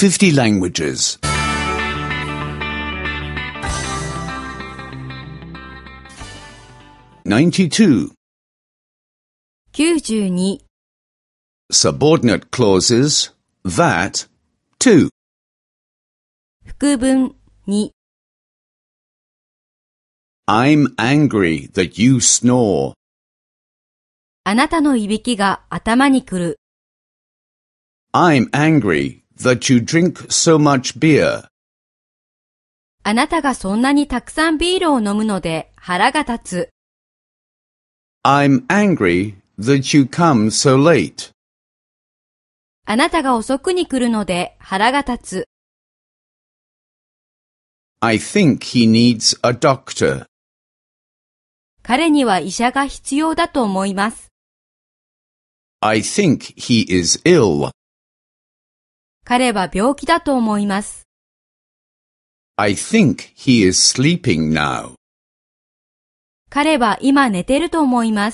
50 languages. 92. 92. Subordinate clauses that, to. 副文に I'm angry that you snore. あなたのいびきが頭にくる。 I'm angry that you drink so much beer. あなたがそんなにたくさんビールを飲むので腹が立つ。 I'm angry that you come so late. あなたが遅くに来るので腹が立つ。 I think he needs a doctor. 彼には医者が必要だと思います。 I think he is ill. 彼は病気だと思います。 I think he is sleeping now. 彼は今寝てると思います。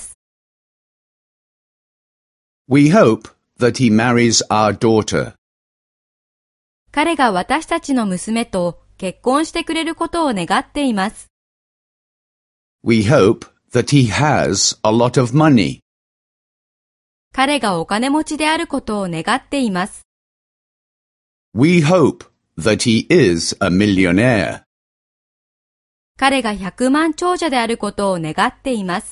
We hope that he marries our daughter. 彼が私たちの娘と結婚してくれることを願っています。 We hope that he has a lot of money. 彼がお金持ちであることを願っています。 We hope that he is a millionaire. 彼が100万長者であることを願っています。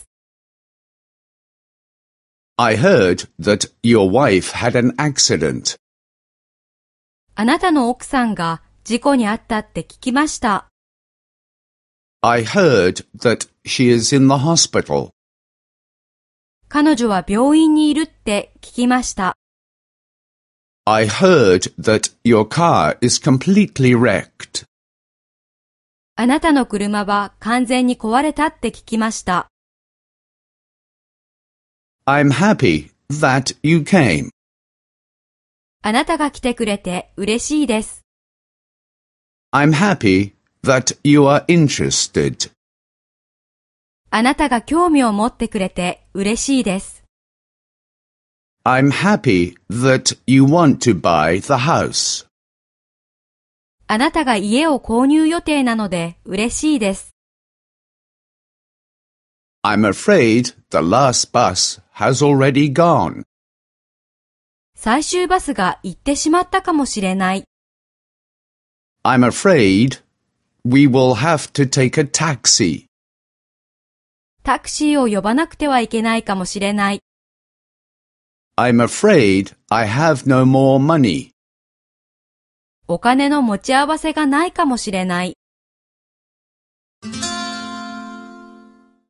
I heard that your wife had an accident. あなたの奥さんが事故に遭ったって聞きました。 I heard that she is in the hospital. 彼女は病院にいるって聞きました。 I heard that your car is completely wrecked. あなたの車は完全に壊れたって聞きました。 I'm happy that you came. あなたが来てくれて嬉しいです。 I'm happy that you are interested. あなたが興味を持ってくれて嬉しいです。 I'm happy that you want to buy the house. あなたが家を購入予定なので嬉しいです。 I'm afraid the last bus has already gone. 最終バスが行ってしまったかもしれない。 I'm afraid we will have to take a taxi. タクシーを呼ばなくてはいけないかもしれない。 I'm afraid I have no more money. お金の持ち合わせがないかもしれない。